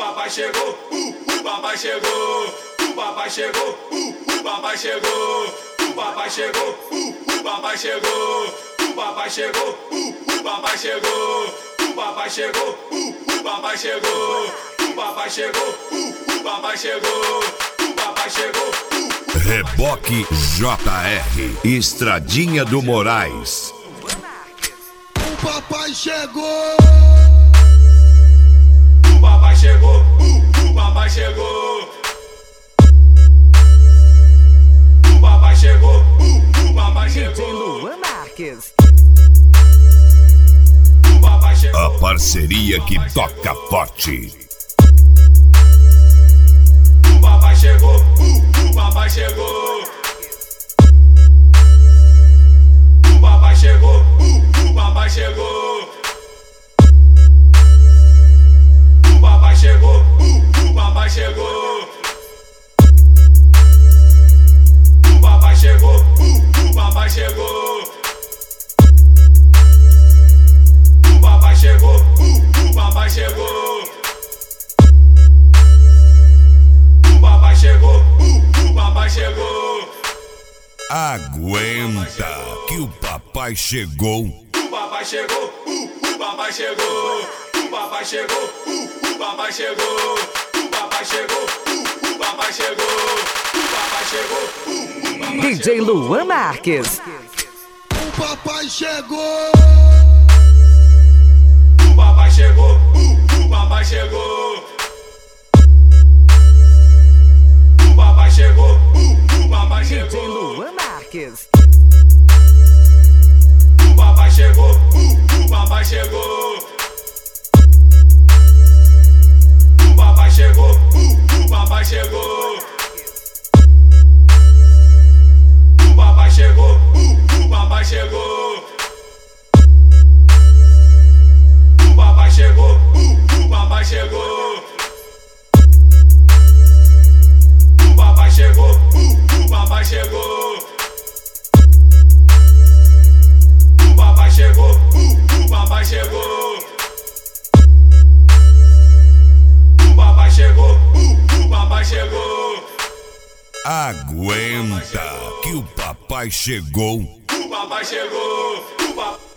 papai chegou, o papai chegou, o papai chegou, o papai chegou, o papai chegou, o papai chegou, o papai chegou, o papai chegou, o papai chegou, o papai chegou, o papai chegou, o papai chegou, o papai chegou. Reboque JR, Estradinha do Moraes. O papai chegou. O papai chegou, o papai chegou. O papai chegou, o papai chegou. DJ Luan Marques. O papai chegou. A parceria que toca forte. O papai chegou, o papai chegou. O papai chegou, o papai chegou. O papai chegou, o papai chegou. O papai chegou, o papai chegou. O papai chegou, o papai chegou. O papai chegou, o papai chegou. Aguenta que o papai chegou. O papai chegou, o papai chegou. O papai chegou, o papai chegou. O papai chegou, o papai chegou. O papai chegou. DJ Luan Marques. O papai chegou. O papai chegou, o papai chegou. O papai chegou, o papai DJ chegou. Luan Marques. O papai chegou, o papai chegou. O papai chegou, o papai chegou. O papai chegou, o papai chegou. O papai chegou, o papai chegou. O papai chegou, o papai chegou. O papai chegou, o papai chegou. O papai chegou, o papai chegou. Aguenta que o papai chegou. O papai chegou.